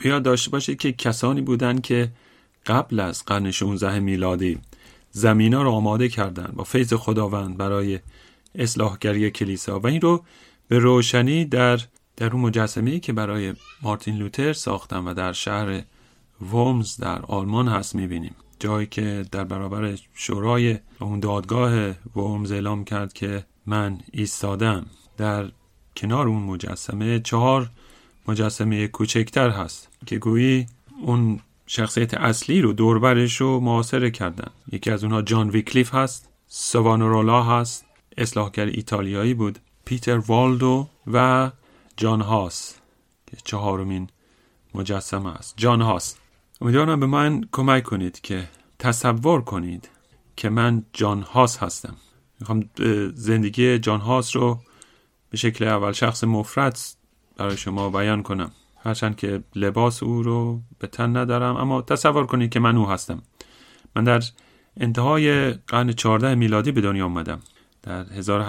یاد داشته باشید که کسانی بودند که قبل از قرن 16 میلادی زمینا رو آماده کردند با فیض خداوند برای اصلاحگری کلیسا و این رو به روشنی در اون مجسمه‌ای که برای مارتین لوتر ساختن و در شهر ورمز در آلمان هست می‌بینیم. جایی که در برابر شورای اون دادگاه ورمز اعلام کرد که من ایستادم. در کنار اون مجسمه 4 مجسمه کوچکتر هست که گویی اون شخصیت اصلی رو دوربرش رو محاصره کردن. یکی از اونها جان ویکلیف هست، سوانورولا هست، اصلاحگر ایتالیایی بود، پیتر والدو و جان هاس که 4مین مجسمه است. جان هاس. امیدوارم به من کمک کنید که تصور کنید که من جان هاس هستم. میخوام زندگی جان هاس رو به شکل اول شخص مفرد برای شما بیان کنم، هرچند که لباس او رو به تن ندارم، اما تصور کنید که من او هستم. من در انتهای قرن 14 میلادی به دنیا آمدم. در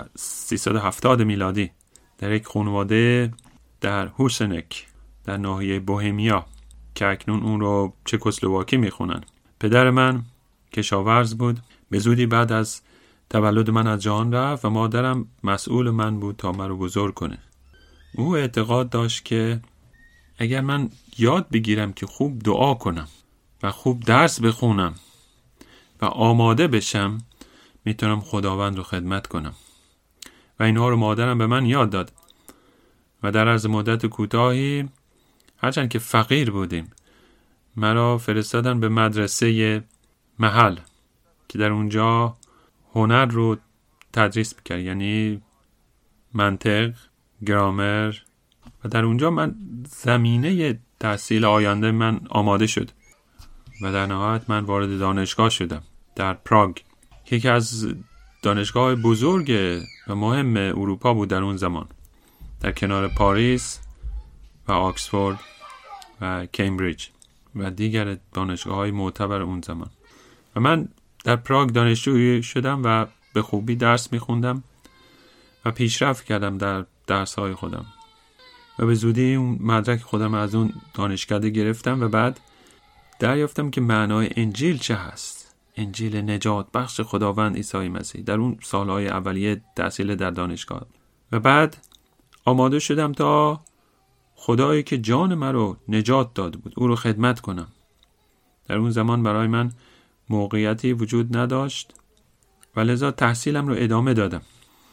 1370 میلادی در یک خانواده در هوسنک در ناحیه بوهمیا که اکنون اون رو چکسلواکی میخونن. پدر من کشاورز بود. به زودی بعد از تولد من از جهان رفت و مادرم مسئول من بود تا من رو بزرگ کنه. او اعتقاد داشت که اگر من یاد بگیرم که خوب دعا کنم و خوب درس بخونم و آماده بشم، میتونم خداوند رو خدمت کنم. و اینها رو مادرم به من یاد داد و در عرض مدت کوتاهی، هرچند که فقیر بودیم، مرا فرستادن به مدرسه محل که در اونجا هنر رو تدریس می‌کرد، یعنی منطق، گرامر، و در اونجا من زمینه تحصیل آینده من آماده شد و در نهایت من وارد دانشگاه شدم در پراگ که یکی از دانشگاه بزرگ و مهم اروپا بود در اون زمان، در کنار پاریس و آکسفورد و کمبریج و دیگر دانشگاه‌های معتبر اون زمان. و من در پراگ دانشجوی شدم و به خوبی درس می‌خوندم و پیشرفت کردم در درس‌های خودم و به زودی اون مدرک خودم از اون دانشکده گرفتم و بعد دریافتم که معنای انجیل چه هست. انجیل نجات بخش خداوند عیسی مسیح در اون سالهای اولیه تحصیل در دانشگاه. و بعد آماده شدم تا خدایی که جان من رو نجات داده بود او رو خدمت کنم. در اون زمان برای من موقعیتی وجود نداشت و لذا تحصیلم رو ادامه دادم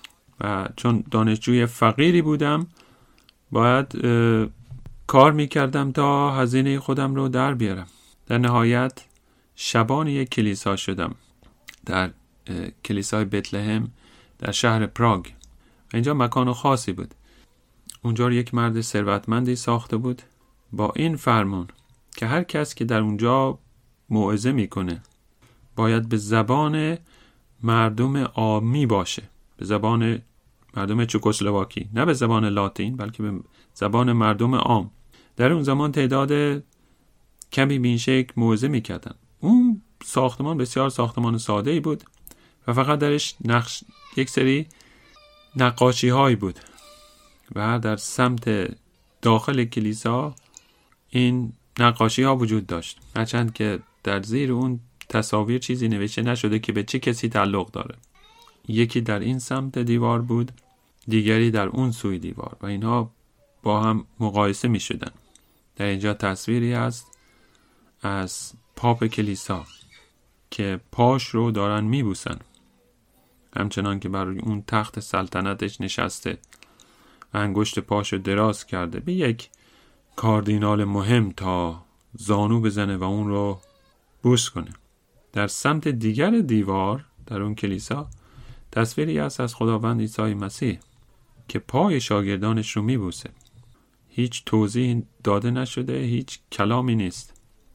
و چون دانشجوی فقیری بودم باید کار میکردم تا هزینه خودم رو در بیارم. در نهایت شبان یک کلیسا شدم در کلیسای بتلهم در شهر پراگ. اینجا مکان خاصی بود. اونجا یک مرد ثروتمندی ساخته بود با این فرمان که هر کس که در اونجا موعظه میکنه باید به زبان مردم عامی باشه، به زبان مردم چکسلواکی، نه به زبان لاتین بلکه به زبان مردم عام. در اون زمان تعداد کمی به این شکل موعظه میکردن. اون ساختمان بسیار ساختمان ساده‌ای بود و فقط درش یک سری نقاشی هایی بود و در سمت داخل کلیسا این نقاشی ها وجود داشت، هرچند که در زیر اون تصاویر چیزی نوشته نشده که به چه کسی تعلق داره. یکی در این سمت دیوار بود، دیگری در اون سوی دیوار و اینها با هم مقایسه می شدن. در اینجا تصویری هست از پاپ کلیسا که پاش رو دارن می بوسن، همچنان که بر اون تخت سلطنتش نشسته و انگشت پاشو دراز کرده به یک کاردینال مهم تا زانو بزنه و اون رو بوس کنه. در سمت دیگر دیوار در اون کلیسا تصویری هست از خداوند عیسی مسیح که پای شاگردانش رو میبوسه. هیچ توضیح داده نشده، هیچ کلامی نیست،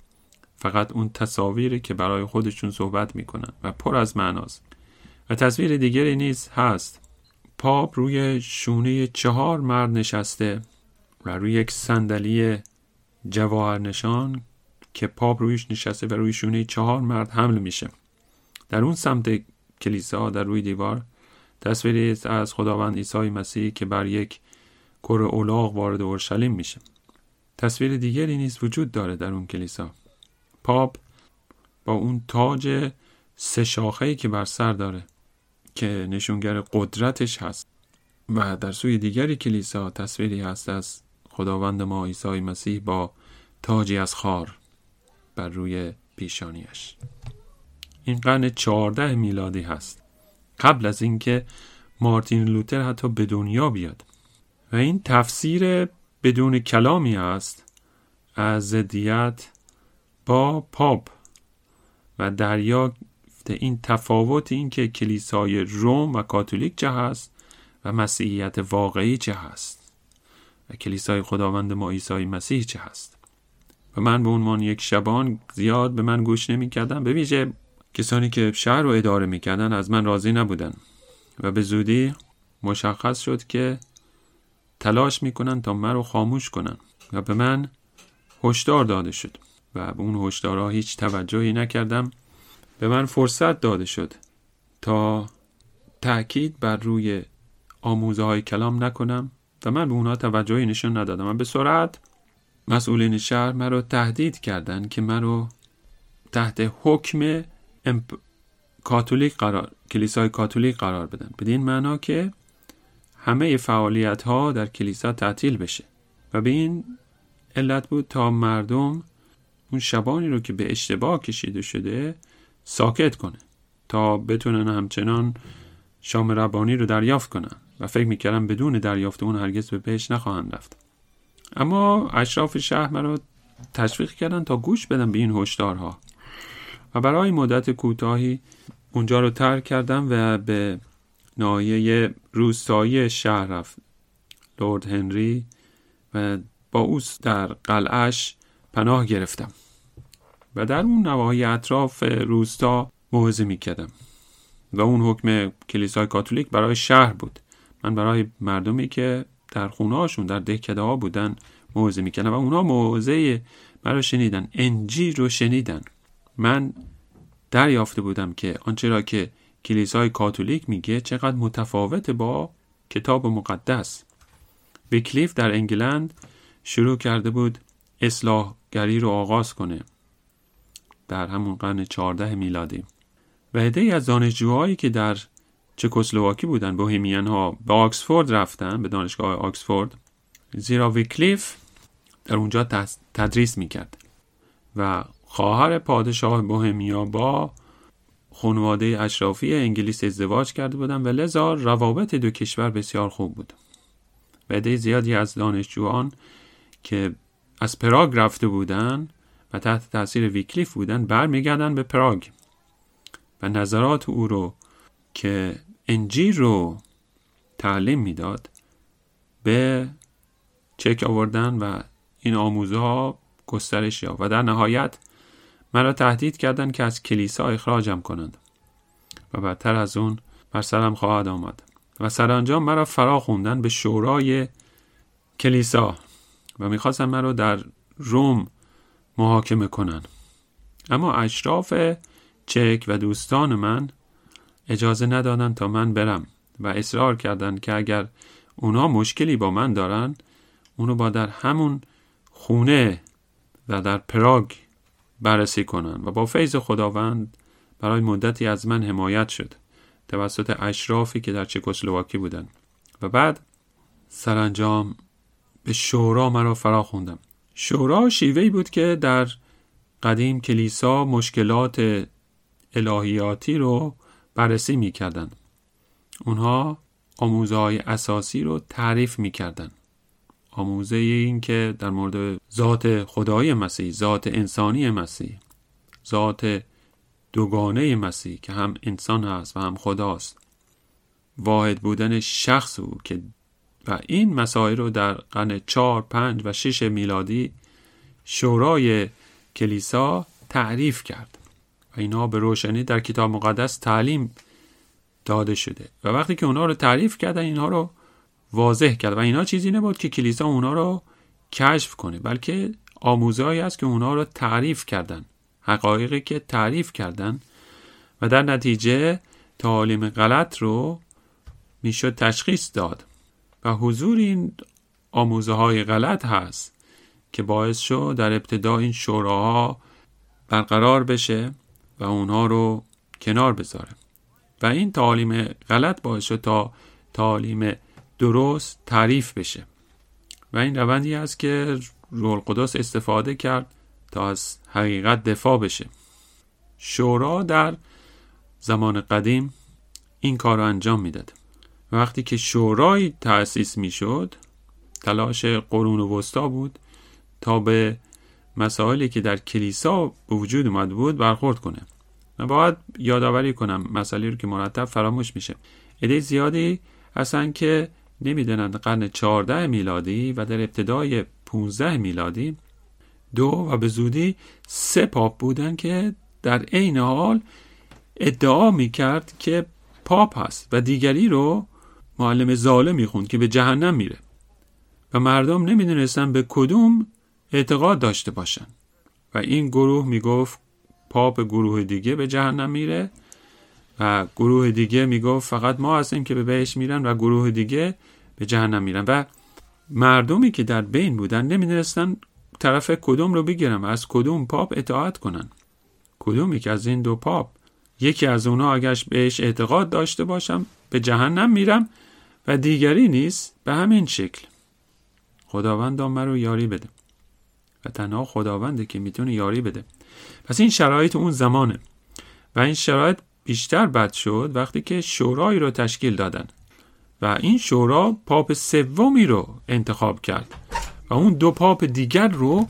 فقط اون تصاویری که برای خودشون صحبت میکنن و پر از معناست. و تصویر دیگری نیز هست، پاپ روی شونه 4 مرد نشسته و روی یک صندلی جواهر نشان که پاپ رویش نشسته و روی شونه 4 مرد حمل میشه. در اون سمت کلیسا در روی دیوار تصویری از خداوند عیسی مسیح که بر یک کره الاغ وارد اورشلیم میشه. تصویر دیگری نیز وجود داره در اون کلیسا. پاپ با اون تاج 3 شاخه‌ای که بر سر داره که نشونگر قدرتش هست، و در سوی دیگری کلیسا تصویری هست از خداوند ما عیسی مسیح با تاجی از خار بر روی پیشانیش. این قرن 14 میلادی هست، قبل از اینکه مارتین لوتر حتی به دنیا بیاد، و این تفسیر بدون کلامی است از ضدیت با پاپ و دریافت این تفاوت، این که کلیسای روم و کاتولیک چه هست و مسیحیت واقعی چه هست و کلیسای خداوند ما عیسی مسیح چه هست. و من به عنوان یک شبان زیاد به من گوش نمی کردن، به ویژه کسانی که شهر رو اداره می کردن از من راضی نبودن و به زودی مشخص شد که تلاش می کنن تا من رو خاموش کنن و به من هشدار داده شد و به اون هشدارها هیچ توجهی نکردم. به من فرصت داده شد تا تأکید بر روی آموزه های کلام نکنم و من به اونها توجهی نشون ندادم. و به سرعت مسئولین شهر من رو تهدید کردن که من رو تحت حکم کلیسای کاتولیک قرار بدن، بدین معنا که همه فعالیت ها در کلیسا تعطیل بشه. و به این علت بود تا مردم اون شبانی رو که به اشتباه کشیده شده ساکت کنه تا بتونن همچنان شام ربانی رو دریافت کنن و فکر میکردم بدون دریافت اون هرگز به بهشت نخواهند رفت. اما اشراف شهر من رو تشویق کردن تا گوش بدم به این هشدارها و برای مدت کوتاهی اونجا رو ترک کردم و به ناحیه روستایی شهر رفت لورد هنری و با او در قلعه‌اش پناه گرفتم و در اون نواحی اطراف روستا موعظه می‌کردم و اون حکم کلیسای کاتولیک برای شهر بود. من برای مردمی که در خونه‌هاشون در دهکده‌ها بودن موعظه می‌کردم و اونها موعظه من رو شنیدن، انجیل رو شنیدن. من دریافته بودم که آنچه را که کلیسای کاتولیک میگه چقدر متفاوت با کتاب مقدس. ویکلیف در انگلند شروع کرده بود اصلاحگری رو آغاز کنه در همون قرن 14 میلادی و عده‌ای از دانشجوهایی که در چکسلواکی بودن، بوهمیان ها، به آکسفورد رفتن، به دانشگاه آکسفورد، زیرا ویکلیف در اونجا تدریس میکرد و خواهر پادشاه بوهمیا با خانواده اشرافی انگلیس ازدواج کرده بودن و لذا روابط دو کشور بسیار خوب بود. و عده زیادی از دانشجویان که از پراگ رفته بودن و تحت تاثیر ویکلیف بودن برمیگردن به پراگ و نظرات او رو که انجیل رو تعلیم میداد به چک آوردن و این آموزه ها گسترش یافت و در نهایت مرا تهدید کردند که از کلیسا اخراجم کنند و بدتر از اون بر سرم خواهد آمد و سرانجام مرا فرا خوندن به شورای کلیسا و میخواستن مرا در روم محاکمه کنن. اما اشراف چک و دوستان من اجازه ندادن تا من برم و اصرار کردند که اگر اونا مشکلی با من دارن اونو با در همون خونه و در پراگ بررسی کنن و با فیض خداوند برای مدتی از من حمایت شد توسط اشرافی که در چکسلواکی بودن و بعد سرانجام به شورا مرا فرا خوندم. شورا شیوهی بود که در قدیم کلیسا مشکلات الهیاتی رو بررسی می کردن. اونها آموزه های اساسی رو تعریف می کردن. آموزه این که در مورد ذات خدای مسیح، ذات انسانی مسیح، ذات دوگانه مسیح که هم انسان هست و هم خداست، واحد بودن شخص او که و این مسائل رو در قرن 4، 5 و 6 میلادی شورای کلیسا تعریف کرد و اینا به روشنی در کتاب مقدس تعلیم داده شده و وقتی که اونا رو تعریف کردن اینها رو واضح کرد و اینا چیزی نبود که کلیسا اونا رو کشف کنه، بلکه آموزه‌ای است که اونا رو تعریف کردن، حقایقی که تعریف کردن و در نتیجه تعالیم غلط رو میشد تشخیص داد و حضور این آموزه‌های غلط هست که باعث شد در ابتدا این شوراها برقرار بشه و اونها رو کنار بذاره و این تعالیم غلط باعث شد تا تعالیم درست تعریف بشه و این روندی است که روح القدس استفاده کرد تا از حقیقت دفاع بشه. شورا در زمان قدیم این کار رو انجام میداد. وقتی که شورای تأسیس میشد، تلاش قرون وسطا بود تا به مسائلی که در کلیسا به وجود اومد بود برخورد کنه. من باید یادآوری کنم مسائلی رو که مرتب فراموش میشه. عده زیادی هستن که نمیدونند قرن 14 میلادی و در ابتدای 15 میلادی 2 و به زودی 3 پاپ بودن که در عین حال ادعا میکرد که پاپ هست و دیگری رو معلم ظالم میخوند که به جهنم میره و مردم نمیدونستن به کدوم اعتقاد داشته باشن و این گروه میگفت پاپ گروه دیگه به جهنم میره و گروه دیگه میگفت فقط ما هستیم که به بهشت میرن و گروه دیگه به جهنم میرن و مردمی که در بین بودن نمیدونستن طرف کدوم رو بگیرن و از کدوم پاپ اطاعت کنن. کدومی که از این 2 پاپ یکی از اونها اگرش بهش اعتقاد داشته باشم به جهنم میرم و دیگری نیست، به همین شکل. خداوند ما رو یاری بده و تنها خداونده که میتونه یاری بده. پس این شرایط اون زمانه و این شرایط بیشتر بد شد وقتی که شورایی رو تشکیل دادن و این شورا پاپ 3 رو انتخاب کرد و اون 2 پاپ دیگر رو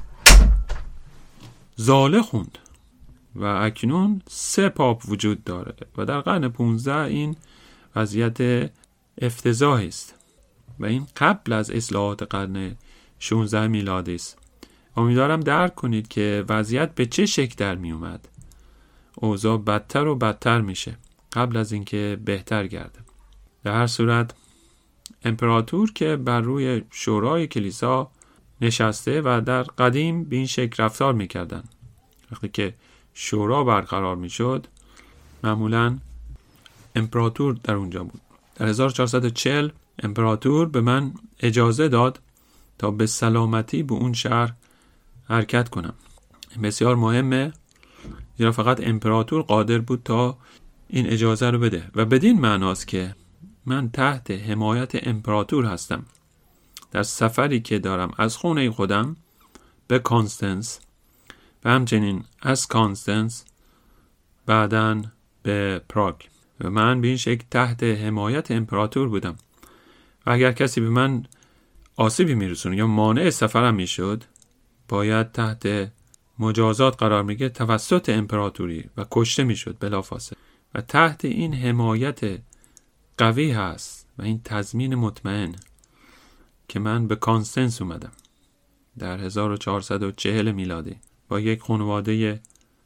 ضاله خوند و اکنون 3 پاپ وجود داره و در قرن 15 این وضعیت افتضاحی است و این قبل از اصلاحات قرن 16 میلادی است. امیدوارم درک کنید که وضعیت به چه شکل در می اومد. اوضاع بدتر و بدتر میشه قبل از اینکه بهتر گرده. در هر صورت امپراتور که بر روی شورای کلیسا نشسته و در قدیم به این شکل رفتار میکردن. وقتی که شورا برقرار میشد معمولا امپراتور در اونجا بود. در 1440 امپراتور به من اجازه داد تا به سلامتی به اون شهر حرکت کنم. بسیار مهمه، زیرا فقط امپراتور قادر بود تا این اجازه رو بده و بدین معناست که من تحت حمایت امپراتور هستم در سفری که دارم از خونه خودم به کانستانس و همچنین از کانستانس بعداً به پراگ و من به این شکل تحت حمایت امپراتور بودم و اگر کسی به من آسیبی میرسونه یا مانع سفرم میشد باید تحت مجازات قرار میگه توسط امپراتوری و کشته میشد بلافاصله و تحت این حمایت قوی هست و این تضمین مطمئن که من به کانستانس اومدم در 1440 میلادی با یک خانواده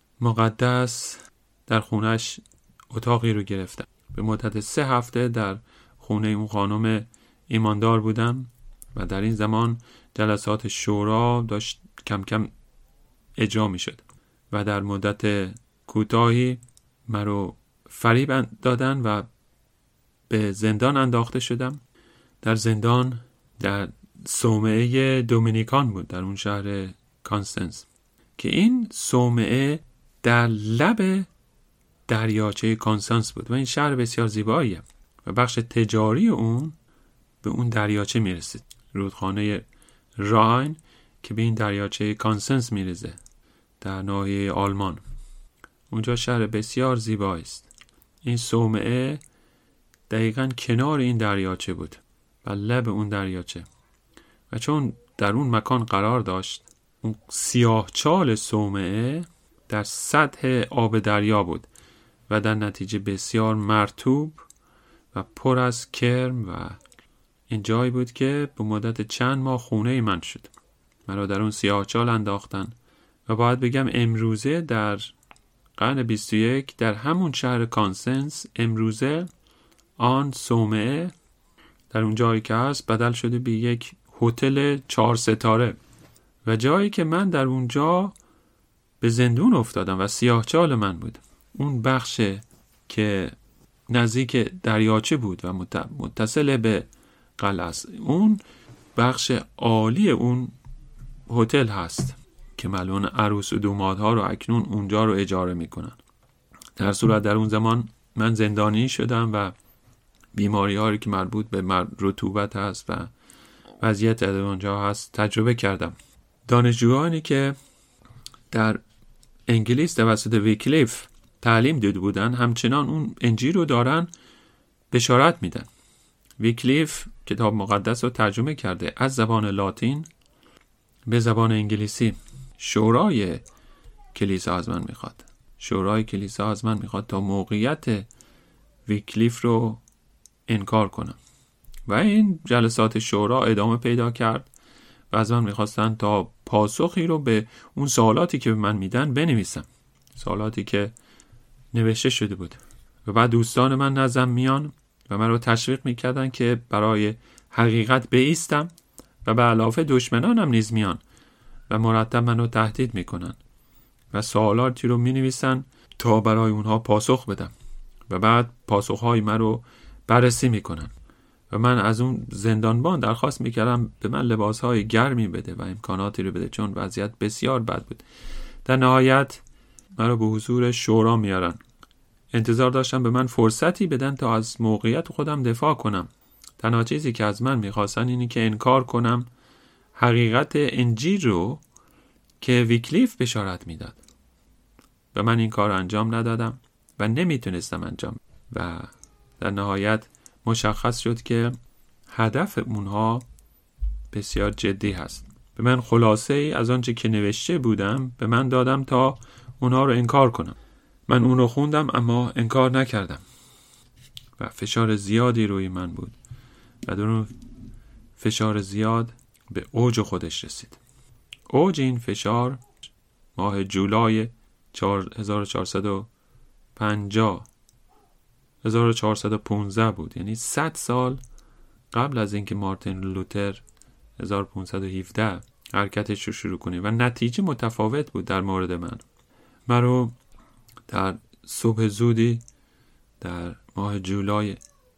مقدس در خونش اتاقی رو گرفتم. به مدت 3 هفته در خونه اون خانم ایماندار بودم و در این زمان جلسات شورا داشت کم کم اجرا می شد و در مدت کوتاهی مرا فریب دادن و به زندان انداخته شدم. در زندان در صومعه دومینیکان بود در اون شهر کانستانس که این صومعه در لب دریاچه کانستانس بود و این شهر بسیار زیباییه و بخش تجاری اون به اون دریاچه میرسید. رودخانه راین که به این دریاچه کانستانس میرسه در ناحیه آلمان. اونجا شهر بسیار زیبایی است. این صومعه دقیقاً کنار این دریاچه بود و لب اون دریاچه و چون در اون مکان قرار داشت اون سیاهچال صومعه در سطح آب دریا بود و در نتیجه بسیار مرطوب و پر از کرم و این جایی بود که به مدت چند ماه خونه من شد. مرا در اون سیاهچال انداختن و باید بگم امروزه در قرن 21 در همون شهر کانستانس امروزه آن صومعه در اون جایی که هست بدل شده به یک هتل 4 ستاره و جایی که من در اونجا به زندون افتادم و سیاهچال من بود. اون بخش که نزدیک دریاچه بود و متصل به قلعه است، اون بخش عالی اون هتل هست که ملون عروس و دامادها رو اکنون اونجا رو اجاره میکنن. در صورت در اون زمان من زندانی شدم و بیماری هایی که مربوط به رطوبت هست و وضعیت در اونجا هست تجربه کردم. دانشجویانی که در انگلیس توسط ویکلیف تعلیم دیده بودن همچنان اون انجیل رو دارن بشارت میدن. ویکلیف کتاب مقدس رو ترجمه کرده از زبان لاتین به زبان انگلیسی. شورای کلیسا از من میخواد. شورای کلیسا از من میخواد تا موقعیت ویکلیف رو انکار کنم و این جلسات شورا ادامه پیدا کرد و از من میخواستن تا پاسخی رو به اون سوالاتی که به من میدن بنویسم، سوالاتی که نوشته شده بود. و بعد دوستان من نزدم میان و من رو تشویق میکردن که برای حقیقت بایستم و به علاوه دشمنانم نیز میان و مرتب من رو تهدید میکنن و سوالاتی رو مینویسن تا برای اونها پاسخ بدم و بعد پاسخهای من رو بررسی میکنن و من از اون زندانبان درخواست میکردم به من لباسهای گرمی بده و امکاناتی رو بده چون وضعیت بسیار بد بود. در نهایت من رو به حضور شورا میارن. انتظار داشتم به من فرصتی بدن تا از موقعیت خودم دفاع کنم. تنها چیزی که از من میخواستن اینی که انکار کنم حقیقت انجیل رو که ویکلیف بشارت میداد و من این کار انجام ندادم و نمیتونستم انجام و در نهایت مشخص شد که هدف اونها بسیار جدی هست. به من خلاصه ای از آنچه که نوشته بودم به من دادم تا اونها رو انکار کنم. من اون رو خوندم اما انکار نکردم و فشار زیادی روی من بود و در فشار زیاد به اوج خودش رسید. اوج این فشار ماه جولای 1415 بود، یعنی 100 سال قبل از اینکه مارتین لوتر 1517 حرکتش رو شروع کنه و نتیجه متفاوت بود در مورد من. رو در صبح زودی در ماه جولای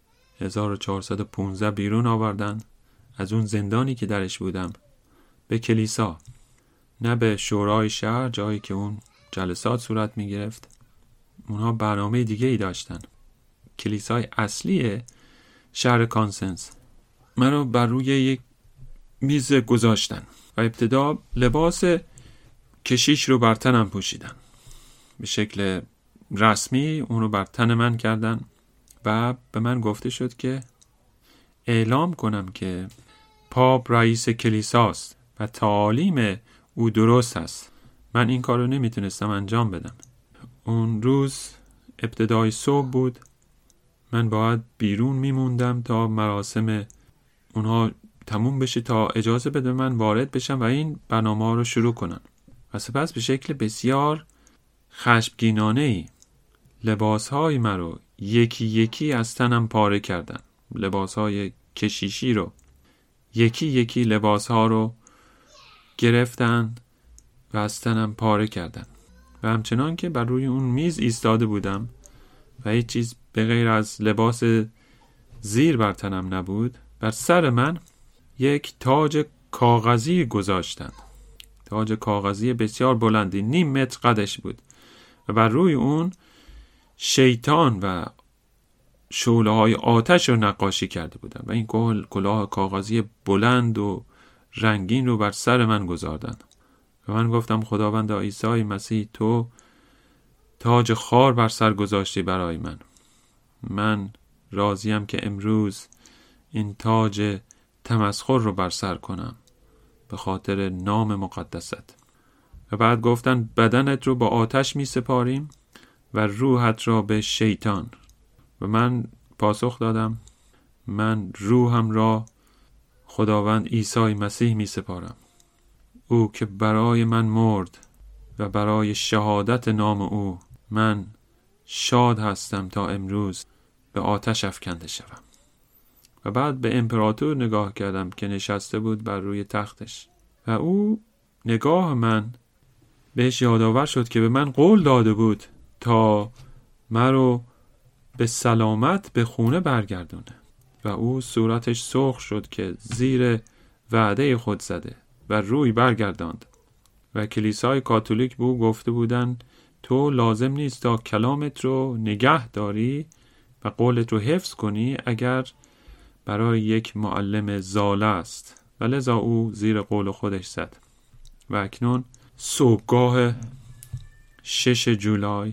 1415 بیرون آوردن از اون زندانی که درش بودم به کلیسا، نه به شورای شهر جایی که اون جلسات صورت می گرفت. اونها برنامه دیگه ای داشتن. کلیسای اصلی شهر کانسنس من رو بر روی یک میز گذاشتن و ابتدا لباس کشیش رو بر تنم پوشیدن. به شکل رسمی اون رو بر تن من کردن و به من گفته شد که اعلام کنم که پاپ رئیس کلیساست و تعالیم او درست است. من این کار رو نمیتونستم انجام بدم. اون روز ابتدای صبح بود. من باید بیرون میموندم تا مراسم اونها تموم بشه تا اجازه بده من وارد بشم و این برنامه رو شروع کنن. و سپس به شکل بسیار خشمگینانه‌ای لباسهای من رو یکی یکی از تنم پاره کردن. لباسهای کشیشی رو یکی یکی لباسها رو گرفتن و از تنم پاره کردن و همچنان که بر روی اون میز ایستاده بودم و هیچ چیز به غیر از لباس زیر بر تنم نبود، بر سر من یک تاج کاغذی گذاشتن. تاج کاغذی بسیار بلندی، 0.5 متر قدش بود و بر روی اون شیطان و شعله‌های آتش رو نقاشی کرده بودن و این کلاه کاغذی بلند و رنگین رو بر سر من گذاردن و من گفتم خداوند عیسی مسیح تو تاج خار بر سر گذاشتی برای من. من راضیم که امروز این تاج تمسخر رو بر سر کنم به خاطر نام مقدست. و بعد گفتن بدنت رو با آتش می سپاریم و روحت را به شیطان. و من پاسخ دادم من روحم را خداوند عیسی مسیح می سپارم، او که برای من مرد و برای شهادت نام او من شاد هستم تا امروز به آتش افکنده شوم. و بعد به امپراتور نگاه کردم که نشسته بود بر روی تختش و او نگاه من بهش یادآور شد که به من قول داده بود تا من رو به سلامت به خونه برگردونه و او صورتش سرخ شد که زیر وعده خود زده و روی برگرداند و کلیسای کاتولیک به او گفته بودند تو لازم نیست تا کلامت رو نگه داری و قولت رو حفظ کنی اگر برای یک معلم ضال است، و لذا او زیر قول خودش زد. و اکنون صبحگاه 6 جولای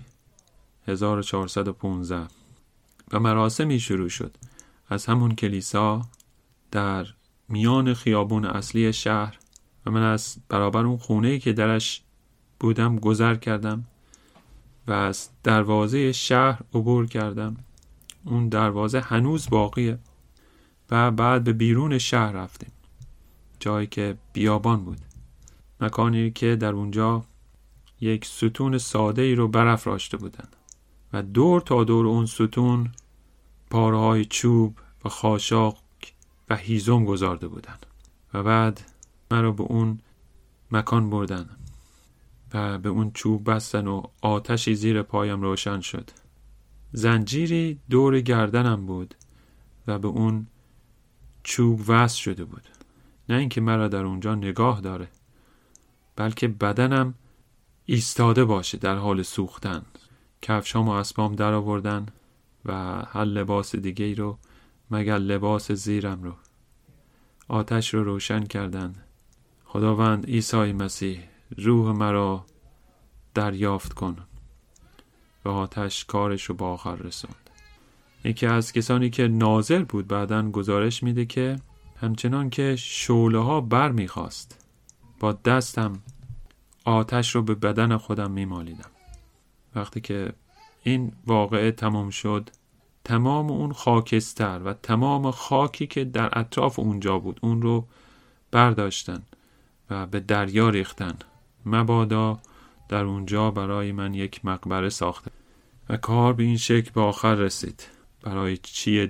1415 و مراسمی شروع شد از همون کلیسا در میان خیابون اصلی شهر، و من از برابر اون خونه‌ای که درش بودم گذر کردم و از دروازه شهر عبور کردم. اون دروازه هنوز باقیه. و بعد به بیرون شهر رفتیم، جایی که بیابان بود، مکانی که در اونجا یک ستون ساده ای رو برافراشته بودن و دور تا دور اون ستون پاره‌های چوب و خاشاک و هیزم گذارده بودن. و بعد من رو به اون مکان بردن و به اون چوب بستن و آتشی زیر پایم روشن شد. زنجیری دور گردنم بود و به اون چوب وصل شده بود. نه اینکه مرا در اونجا نگاه داره، بلکه بدنم ایستاده باشه در حال سوختن. کفشام و اسبام در آوردن و هر لباس دیگه ای رو مگر لباس زیرم رو. آتش رو روشن کردن. خداوند عیسی مسیح روح مرا دریافت کن. و آتش کارش رو با آخر رسوند. یکی از کسانی که ناظر بود بعداً گزارش میده که همچنان که شعله ها بر میخواست با دستم آتش رو به بدن خودم میمالیدم. وقتی که این واقعه تمام شد، تمام اون خاکستر و تمام خاکی که در اطراف اونجا بود اون رو برداشتن و به دریا ریختن. مبادا در اونجا برای من یک مقبره ساخته و کار به این شکل به آخر رسید. برای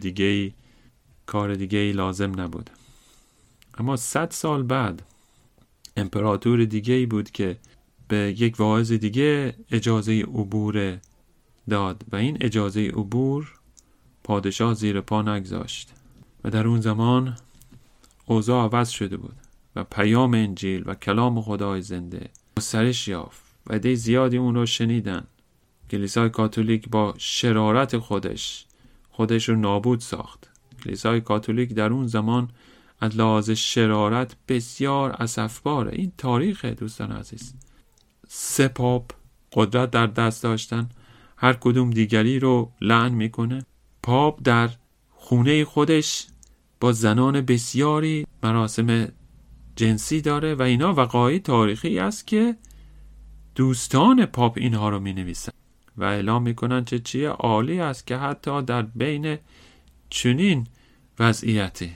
کار دیگه‌ای لازم نبود. اما 100 سال بعد امپراتور دیگه‌ای بود که به یک واعظ دیگه اجازه عبور داد و این اجازه عبور پادشاه زیر پا نگذاشت. و در اون زمان اوضاع عوض شده بود و پیام انجیل و کلام خدای زنده گسترش یافت و عده زیادی اون رو شنیدن. کلیسای کاتولیک با شرارت خودش رو نابود ساخت. کلیسای کاتولیک در اون زمان از لحاظ شرارت بسیار اسفباره. این تاریخه دوستان عزیز. 3 پاپ قدرت در دست داشتن، هر کدوم دیگری رو لعن میکنه. پاپ در خونه خودش با زنان بسیاری مراسم جنسی داره و اینا وقایع تاریخی است که دوستان پاپ اینها رو می نویسن و اعلام میکنن چیه عالی است که حتی در بین چنین وضعیتی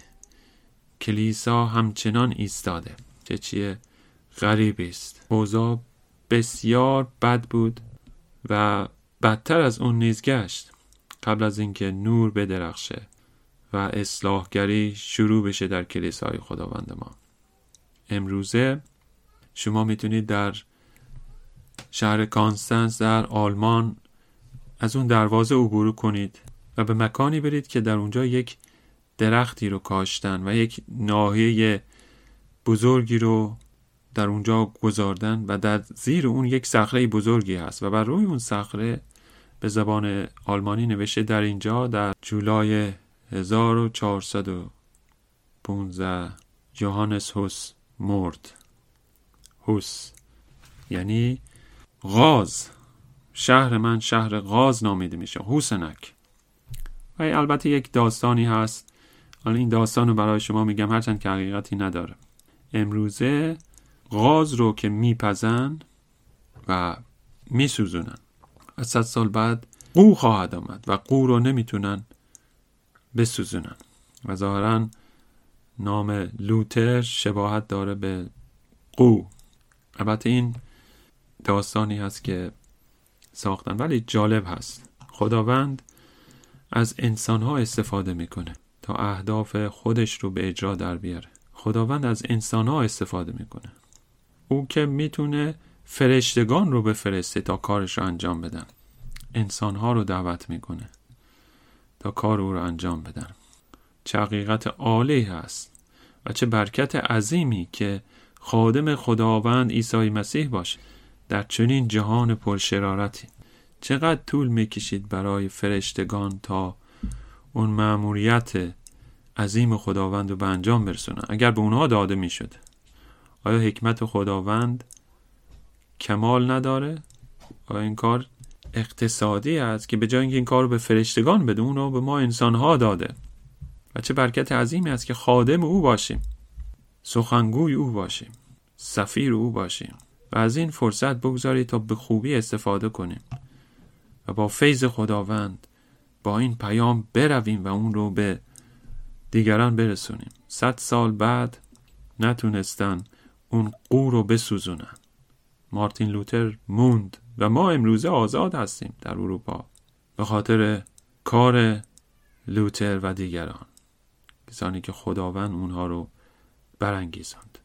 کلیسا همچنان ایستاده. چیه غریبی است. اوضاع بسیار بد بود و بدتر از اون نیز گشت قبل از اینکه نور بدرخشه و اصلاحگری شروع بشه در کلیسای خداوند ما. امروزه شما میتونید در شهر کانستانس در آلمان از اون دروازه عبور کنید و به مکانی برید که در اونجا یک درختی رو کاشتن و یک ناحیه بزرگی رو در اونجا گذاردن و در زیر اون یک صخره بزرگی هست و بر روی اون صخره به زبان آلمانی نوشته در اینجا در جولای 1415 یوهانس هوس مرد. هوس یعنی غاز. شهر من شهر غاز نامیده میشه، هوسنک. و البته یک داستانی هست، حالا این داستان رو برای شما میگم هرچند که حقیقتی نداره. امروزه غاز رو که میپزن و میسوزونن، از 100 سال بعد قو خواهد آمد و قو رو نمیتونن بسوزونن و ظاهراً نام لوتر شباهت داره به قو. البته این داستانی هست که ساختن ولی جالب هست. خداوند از انسانها استفاده میکنه تا اهداف خودش رو به اجرا در بیاره. خداوند از انسانها استفاده میکنه. او که میتونه فرشتگان رو بفرسته تا کارش رو انجام بدن، انسانها رو دعوت میکنه تا کار او رو انجام بدن. چه حقیقت عالی هست و چه برکت عظیمی که خادم خداوند عیسی مسیح باشیم در چنین جهان پرشرارتی. چقدر طول میکشید برای فرشتگان تا اون مأموریت عظیم خداوند رو به انجام برسونن اگر به اونها داده میشد. آیا حکمت خداوند کمال نداره؟ آیا این کار اقتصادی است که به جای اینکه این کار رو به فرشتگان بده اون رو به ما انسانها داده؟ و چه برکت عظیمی است که خادم او باشیم، سخنگوی او باشیم، سفیر او باشیم و از این فرصت بگذارید تا به خوبی استفاده کنیم و با فیض خداوند با این پیام برویم و اون رو به دیگران برسونیم. 100 سال بعد نتونستن اون قور رو بسوزونن. مارتین لوتر موند و ما امروزه آزاد هستیم در اروپا به خاطر کار لوتر و دیگران، کسانی که خداوند اونها رو برانگیزاند.